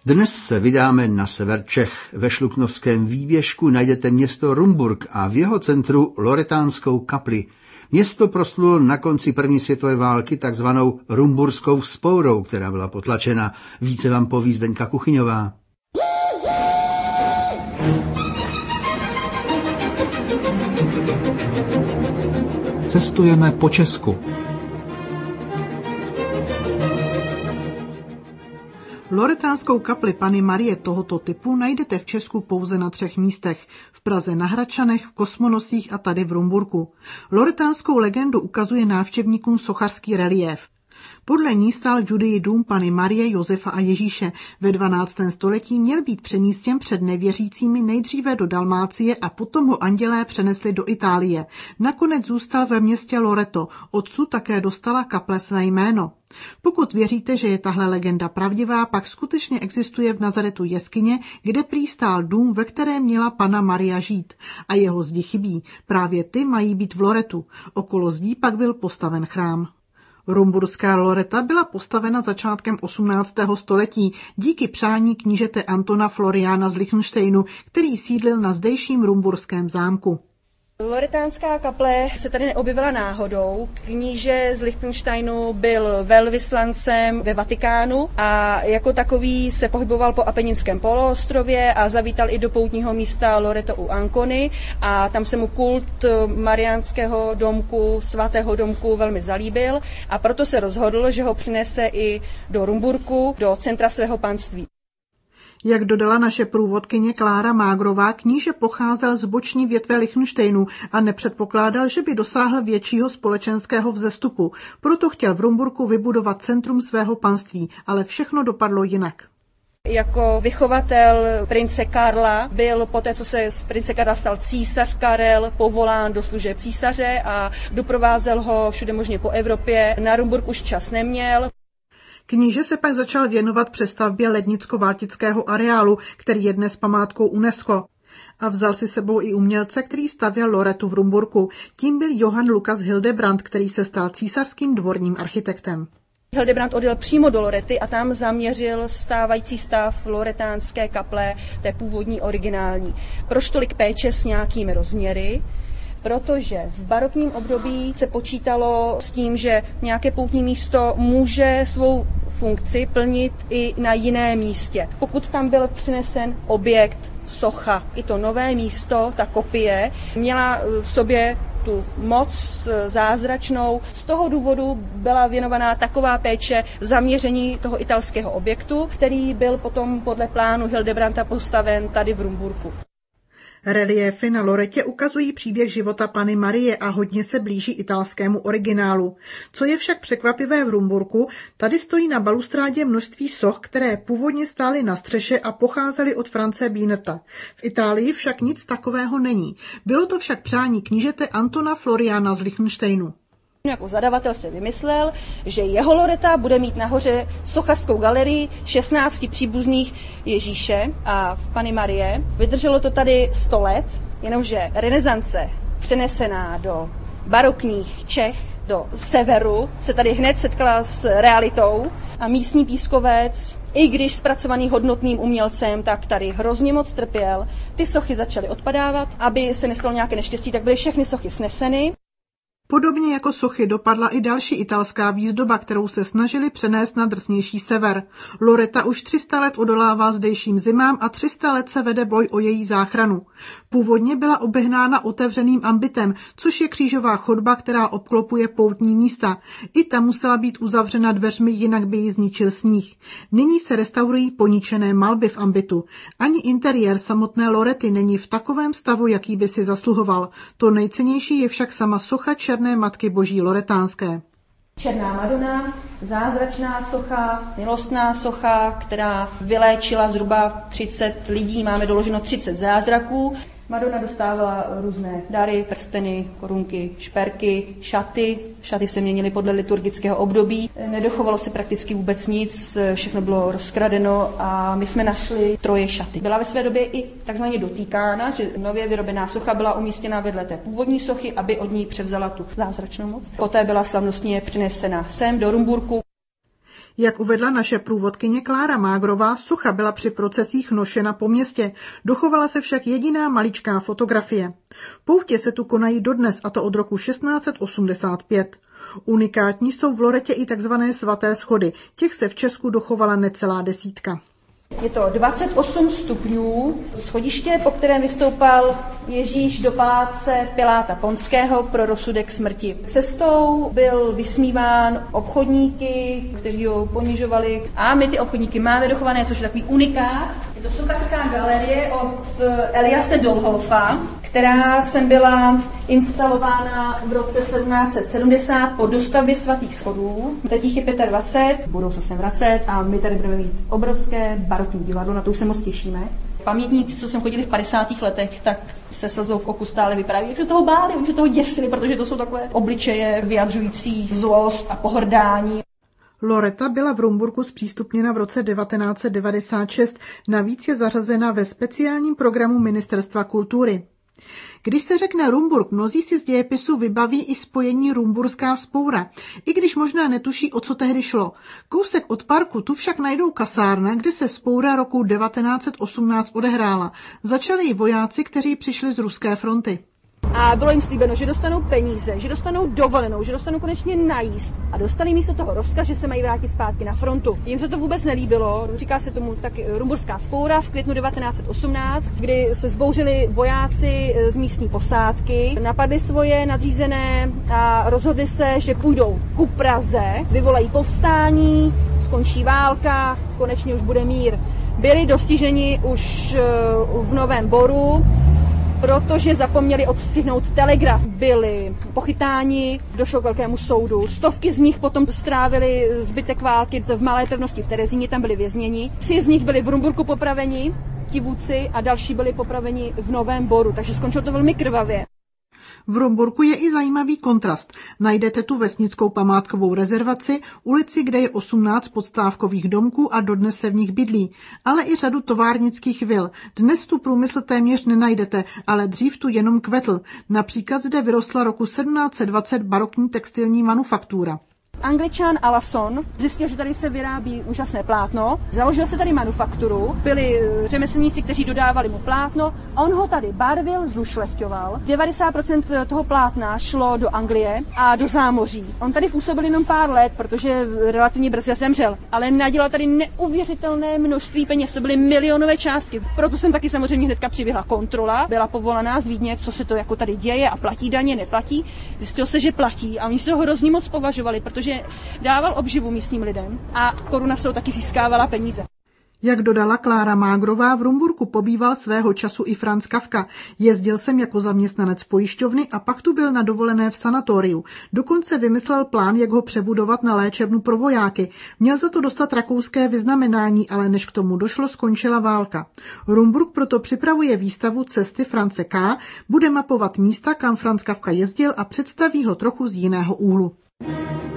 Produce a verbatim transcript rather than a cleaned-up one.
Dnes se vydáme na sever Čech. Ve Šluknovském výběžku najdete město Rumburk a v jeho centru loretánskou kapli. Město proslulo na konci první světové války takzvanou rumburskou vzpourou, která byla potlačena. Více vám poví Zdeňka Kuchyňová. Cestujeme po Česku. Loretánskou kapli Panny Marie tohoto typu najdete v Česku pouze na třech místech. V Praze na Hradčanech, v Kosmonosích a tady v Rumburku. Loretánskou legendu ukazuje návštěvníkům sochařský reliéf. Podle ní stál v Judii dům Panny Marie, Josefa a Ježíše. Ve dvanáctém století měl být přemístěn před nevěřícími nejdříve do Dalmácie a potom ho andělé přenesli do Itálie. Nakonec zůstal ve městě Loreto, odsud také dostala kaple své jméno. Pokud věříte, že je tahle legenda pravdivá, pak skutečně existuje v Nazaretu jeskyně, kde prý stál dům, ve kterém měla Panna Maria žít. A jeho zdi chybí. Právě ty mají být v Loretu. Okolo zdí pak byl postaven chrám. Rumburská Loreta byla postavena začátkem osmnáctého století díky přání knížete Antona Floriana z Lichtensteinu, který sídlil na zdejším rumburském zámku. Loretánská kaple se tady neobjevila náhodou. Kníže z Lichtensteinu byl velvyslancem ve Vatikánu a jako takový se pohyboval po Apeninském poloostrově a zavítal i do poutního místa Loreto u Ancony a tam se mu kult mariánského domku, svatého domku velmi zalíbil a proto se rozhodl, že ho přinese i do Rumburku, do centra svého panství. Jak dodala naše průvodkyně Klára Mágrová, kníže pocházel z boční větve Lichtensteinu a nepředpokládal, že by dosáhl většího společenského vzestupu. Proto chtěl v Rumburku vybudovat centrum svého panství, ale všechno dopadlo jinak. Jako vychovatel prince Karla byl poté, co se z prince Karla stal císař Karel, povolán do služeb císaře a doprovázel ho všude možně po Evropě. Na Rumburk už čas neměl. Kníže se pak začal věnovat přestavbě lednicko-valtického areálu, který je dnes památkou UNESCO. A vzal si sebou i umělce, který stavěl Loretu v Rumburku. Tím byl Johann Lukas Hildebrand, který se stal císařským dvorním architektem. Hildebrand odjel přímo do Lorety a tam zaměřil stávající stav loretánské kaple, té původní originální. Proč tolik péče s nějakými rozměry? Protože v barokním období se počítalo s tím, že nějaké poutní místo může svou funkci plnit i na jiné místě. Pokud tam byl přinesen objekt, socha, i to nové místo, ta kopie, měla v sobě tu moc zázračnou. Z toho důvodu byla věnovaná taková péče zaměření toho italského objektu, který byl potom podle plánu Hildebranda postaven tady v Rumburku. Reliéfy na Loretě ukazují příběh života Panny Marie a hodně se blíží italskému originálu. Co je však překvapivé v Rumburku, tady stojí na balustrádě množství soch, které původně stály na střeše a pocházely od Franze Bienerta. V Itálii však nic takového není. Bylo to však přání knížete Antona Floriana z Lichtensteinu. Jako zadavatel se vymyslel, že jeho Loreta bude mít nahoře sochařskou galerii šestnácti příbuzných Ježíše a Panny Marie. Vydrželo to tady sto let, jenomže renesance přenesená do barokních Čech, do severu, se tady hned setkala s realitou a místní pískovec, i když zpracovaný hodnotným umělcem, tak tady hrozně moc trpěl. Ty sochy začaly odpadávat, aby se nestalo nějaké neštěstí, tak byly všechny sochy sneseny. Podobně jako sochy dopadla i další italská výzdoba, kterou se snažili přenést na drsnější sever. Loreta už tři sta let odolává zdejším zimám a tři sta let se vede boj o její záchranu. Původně byla obehnána otevřeným ambitem, což je křížová chodba, která obklopuje poutní místa. I ta musela být uzavřena dveřmi, jinak by ji zničil sníh. Nyní se restaurují poničené malby v ambitu. Ani interiér samotné Lorety není v takovém stavu, jaký by si zasluhoval. To nejcennější je však sama socha Černé Matky Boží loretánské. Černá Madonna, zázračná socha, milostná socha, která vyléčila zhruba třicet lidí, máme doloženo třicet zázraků. Madonna dostávala různé dary, prsteny, korunky, šperky, šaty. Šaty se měnily podle liturgického období. Nedochovalo se prakticky vůbec nic, všechno bylo rozkradeno a my jsme našli troje šaty. Byla ve své době i takzvaně dotýkána, že nově vyrobená socha byla umístěna vedle té původní sochy, aby od ní převzala tu zázračnou moc. Poté byla slavnostně přinesena sem do Rumburku. Jak uvedla naše průvodkyně Klára Mágrová, socha byla při procesích nošena po městě. Dochovala se však jediná maličká fotografie. Poutě se tu konají dodnes, a to od roku šestnáct set osmdesát pět. Unikátní jsou v Loretě i takzvané svaté schody. Těch se v Česku dochovala necelá desítka. Je to dvacet osm stupňů, schodiště, po kterém vystoupal Ježíš do paláce Piláta Ponského pro rozsudek smrti. Cestou byl vysmíván obchodníky, kteří ho ponižovali, a my ty obchodníky máme dochované, což je takový unikát. Je to sochařská galerie od Eliase Dolhofa, která sem byla instalována v roce sedmnáct set sedmdesát po dostavbě svatých schodů. Teď jich je dvacet pět, budou se sem vracet a my tady budeme mít obrovské barokní divadlo, na to už se moc těšíme. Pamětníci, co sem chodili v padesátých letech, tak se slzou v oku stále vypráví, jak se toho báli, oni se toho děsili, protože to jsou takové obličeje vyjadřující zlost a pohrdání. Loreta byla v Rumburku zpřístupněna v roce devatenáct set devadesát šest, navíc je zařazena ve speciálním programu Ministerstva kultury. Když se řekne Rumburk, mnozí si z dějepisu vybaví i spojení Rumburská vzpoura, i když možná netuší, o co tehdy šlo. Kousek od parku tu však najdou kasárna, kde se vzpoura roku devatenáct set osmnáct odehrála. Začali ji vojáci, kteří přišli z ruské fronty. A bylo jim slíbeno, že dostanou peníze, že dostanou dovolenou, že dostanou konečně najíst. A dostali místo toho rozkaz, že se mají vrátit zpátky na frontu. Jim se to vůbec nelíbilo, říká se tomu taky Rumburská vzpoura v květnu devatenáct set osmnáct, kdy se zbouřili vojáci z místní posádky, napadli svoje nadřízené a rozhodli se, že půjdou ku Praze, vyvolají povstání, skončí válka, konečně už bude mír. Byli dostiženi už v Novém Boru, protože zapomněli odstřihnout telegraf. Byli pochytáni, došlo k velkému soudu. Stovky z nich potom strávili zbytek války v malé pevnosti v Terezíně, tam byli vězněni. Tři z nich byli v Rumburku popraveni, ti vůdci, a další byli popraveni v Novém Boru, takže skončilo to velmi krvavě. V Rumburku je i zajímavý kontrast. Najdete tu vesnickou památkovou rezervaci, ulici, kde je osmnáct podstávkových domků a dodnes se v nich bydlí, ale i řadu továrnických vil. Dnes tu průmysl téměř nenajdete, ale dřív tu jenom kvetl. Například zde vyrostla roku sedmnáct set dvacet barokní textilní manufaktura. Angličan Alason zjistil, že tady se vyrábí úžasné plátno, založil se tady manufakturu, byli řemeslníci, kteří dodávali mu plátno, on ho tady barvil, zlušlechťoval. devadesát procent toho plátna šlo do Anglie a do zámoří. On tady působil jenom pár let, protože relativně brzy zemřel, ale nadělal tady neuvěřitelné množství peněz, to byly milionové částky. Proto jsem taky samozřejmě hnedka přiběhla kontrola, byla povolaná z Vídně, co se to jako tady děje a platí daně, neplatí. Zjistilo se, že platí a oni se ho hrozně moc považovali, protože že dával obživu místním lidem a koruna se ho taky získávala peníze. Jak dodala Klára Mágrová, v Rumburku pobýval svého času i Franz Kafka. Jezdil sem jako zaměstnanec pojišťovny a pak tu byl na dovolené v sanatoriu. Dokonce vymyslel plán, jak ho přebudovat na léčebnu pro vojáky. Měl za to dostat rakouské vyznamenání, ale než k tomu došlo, skončila válka. Rumburk proto připravuje výstavu Cesty France K., bude mapovat místa, kam Franz Kafka jezdil a představí ho trochu z jiného úhlu.